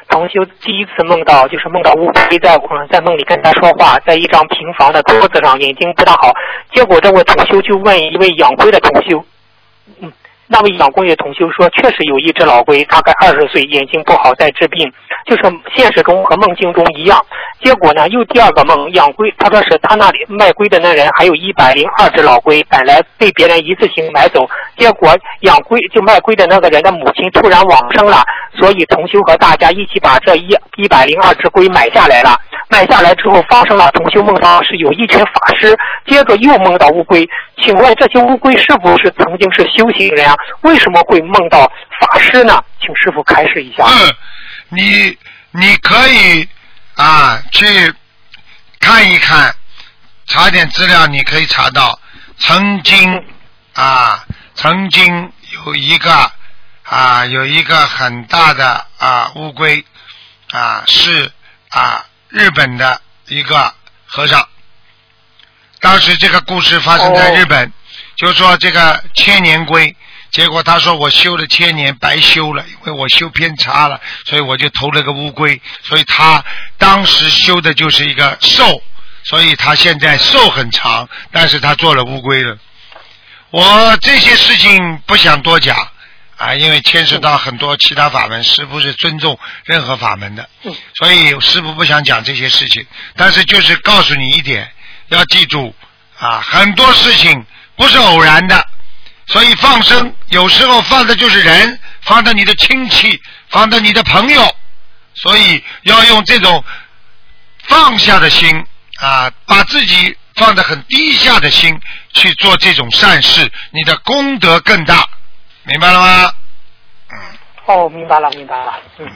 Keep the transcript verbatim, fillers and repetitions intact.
同修第一次梦到，就是梦到乌龟在嗯在梦里跟他说话，在一张平房的桌子上，眼睛不大好。结果这位同修就问一位养龟的同修，嗯。那位养龟的同修说，确实有一只老龟，大概二十岁，眼睛不好，在治病，就是现实中和梦境中一样。结果呢，又第二个梦，养龟，他说是他那里卖龟的那人还有一百零二只老龟，本来被别人一次性买走，结果养龟就卖龟的那个人的母亲突然往生了，所以同修和大家一起把这一一百零二只龟买下来了。买下来之后，发生了同修梦到是有一群法师，接着又梦到乌龟。请问这些乌龟是不是曾经是修行人啊？为什么会梦到法师呢？请师父开示一下。 嗯，你你可以啊去看一看，查点资料，你可以查到曾经啊曾经有一个啊有一个很大的啊乌龟啊是啊日本的一个和尚。当时这个故事发生在日本， oh. 就说这个千年龟，结果他说我修了千年白修了，因为我修偏差了，所以我就投了个乌龟，所以他当时修的就是一个寿，所以他现在寿很长，但是他做了乌龟了。我这些事情不想多讲啊，因为牵涉到很多其他法门，师父是尊重任何法门的，所以师父不想讲这些事情，但是就是告诉你一点，要记住啊，很多事情不是偶然的，所以放生有时候放的就是人，放的你的亲戚，放的你的朋友，所以要用这种放下的心啊，把自己放得很低下的心去做这种善事，你的功德更大，明白了吗？ 嗯。哦，明白了，明白了。嗯。